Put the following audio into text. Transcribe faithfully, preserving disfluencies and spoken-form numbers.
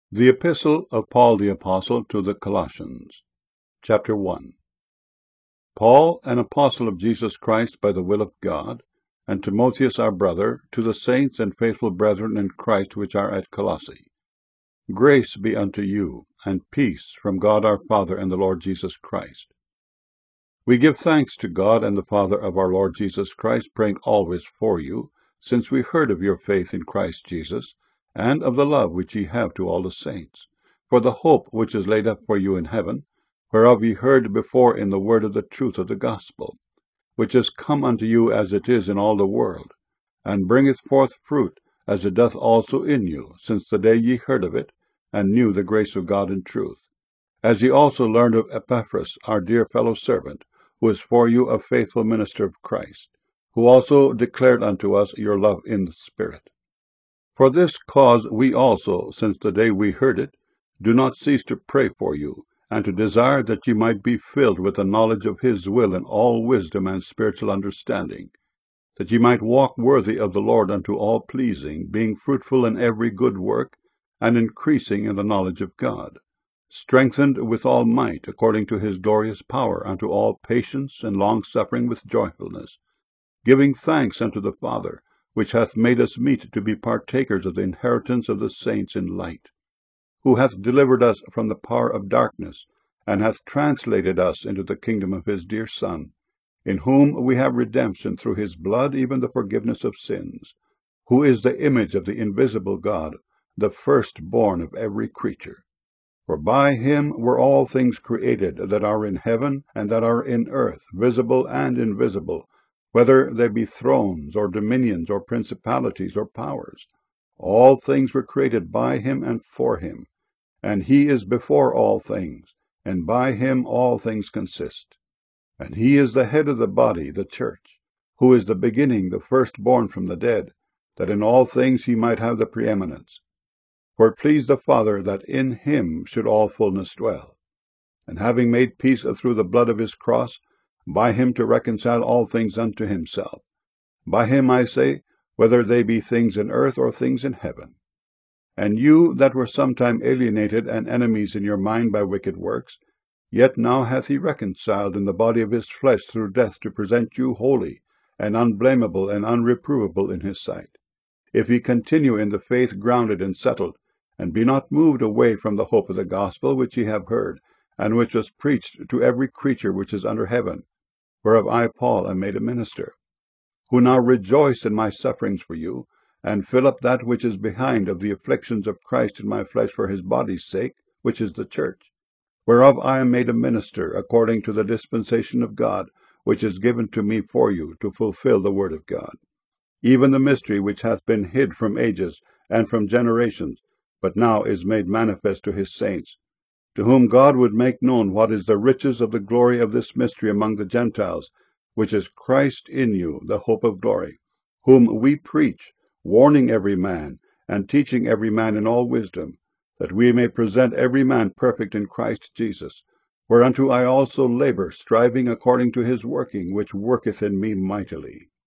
The Epistle of Paul the Apostle to the Colossians, Chapter one. Paul, an apostle of Jesus Christ by the will of God, and Timotheus our brother, to the saints and faithful brethren in Christ which are at Colossae. Grace be unto you, and peace from God our Father and the Lord Jesus Christ. We give thanks to God and the Father of our Lord Jesus Christ, praying always for you, since we heard of your faith in Christ Jesus, and of the love which ye have to all the saints, for the hope which is laid up for you in heaven, whereof ye heard before in the word of the truth of the gospel, which is come unto you as it is in all the world, and bringeth forth fruit, as it doth also in you, since the day ye heard of it, and knew the grace of God in truth. As ye also learned of Epaphras, our dear fellow servant, who is for you a faithful minister of Christ, who also declared unto us your love in the Spirit. For this cause we also, since the day we heard it, do not cease to pray for you, and to desire that ye might be filled with the knowledge of his will in all wisdom and spiritual understanding, that ye might walk worthy of the Lord unto all pleasing, being fruitful in every good work, and increasing in the knowledge of God, strengthened with all might, according to his glorious power, unto all patience and longsuffering with joyfulness, giving thanks unto the Father, which hath made us meet to be partakers of the inheritance of the saints in light, who hath delivered us from the power of darkness, and hath translated us into the kingdom of his dear Son, in whom we have redemption through his blood, even the forgiveness of sins, who is the image of the invisible God, the firstborn of every creature. For by him were all things created, that are in heaven and that are in earth, visible and invisible, whether they be thrones, or dominions, or principalities, or powers. All things were created by him and for him, and he is before all things, and by him all things consist. And he is the head of the body, the church, who is the beginning, the firstborn from the dead, that in all things he might have the preeminence. For it pleased the Father that in him should all fullness dwell, and having made peace through the blood of his cross, by him to reconcile all things unto himself. By him, I say, whether they be things in earth or things in heaven. And you that were sometime alienated and enemies in your mind by wicked works, yet now hath he reconciled in the body of his flesh through death, to present you holy, and unblameable, and unreprovable in his sight. If ye continue in the faith grounded and settled, and be not moved away from the hope of the gospel which ye have heard, and which was preached to every creature which is under heaven, whereof I, Paul, am made a minister, who now rejoice in my sufferings for you, and fill up that which is behind of the afflictions of Christ in my flesh for his body's sake, which is the church, whereof I am made a minister, according to the dispensation of God, which is given to me for you, to fulfill the word of God, even the mystery which hath been hid from ages and from generations, but now is made manifest to his saints, to whom God would make known what is the riches of the glory of this mystery among the Gentiles, which is Christ in you, the hope of glory, whom we preach, warning every man, and teaching every man in all wisdom, that we may present every man perfect in Christ Jesus, whereunto I also labor, striving according to his working, which worketh in me mightily.